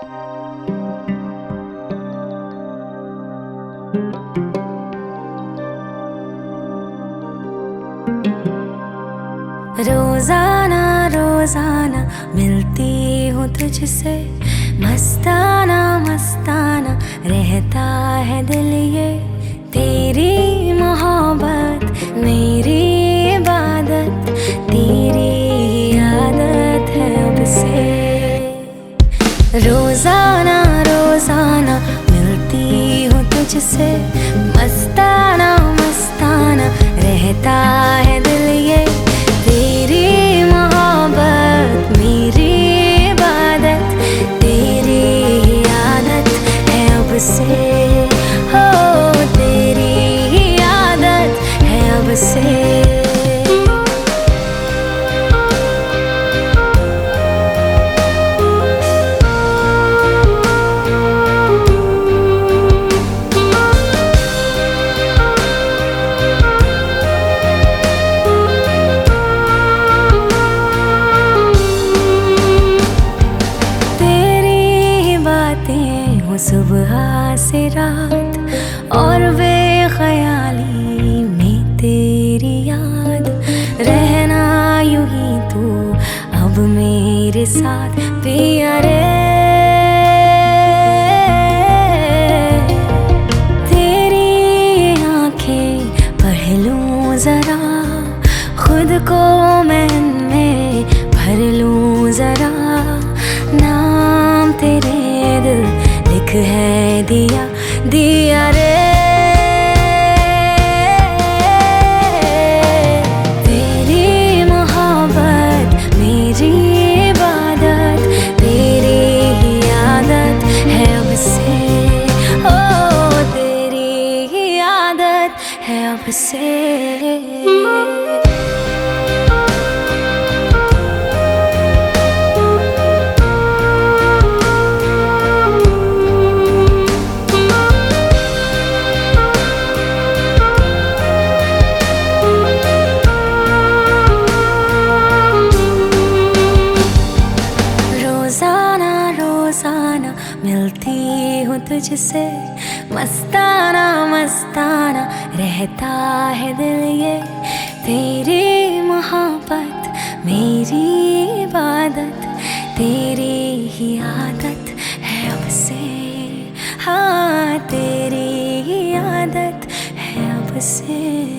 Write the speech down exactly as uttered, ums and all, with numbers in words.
रोजाना रोजाना मिलती हूँ तुझसे, मस्ताना मस्ताना रहता है दिल ये। तेरी मोहब्बत मेरी इबादत, तेरी आदत है अब से। रोजाना रोजाना मिलती हूँ तुझसे, मस्ताना मस्ताना रहता है दिल ये। तेरी मोहब्बत मेरी इबादत, तेरी आदत है अब से। हो तेरी आदत है अब से। सुबह से रात और बेख्याली में तेरी याद, रहना यूं ही तू अब मेरे साथ पिया रे। तेरी आंखें पढ़ लूं जरा, खुद को मैं में भर लूं जरा। नाम तेरे दिल लिख है दिया दिया रे। तेरी मोहब्बत मेरी इबादत, तेरी ही आदत है अब से। ओ तेरी ही आदत है अब से। रोजाना मिलती हूँ तुझसे, मस्ताना मस्ताना रहता है दिल ये। तेरी मोहब्बत मेरी इबादत, तेरी ही आदत है अब से। हाँ तेरी ही आदत है अब से।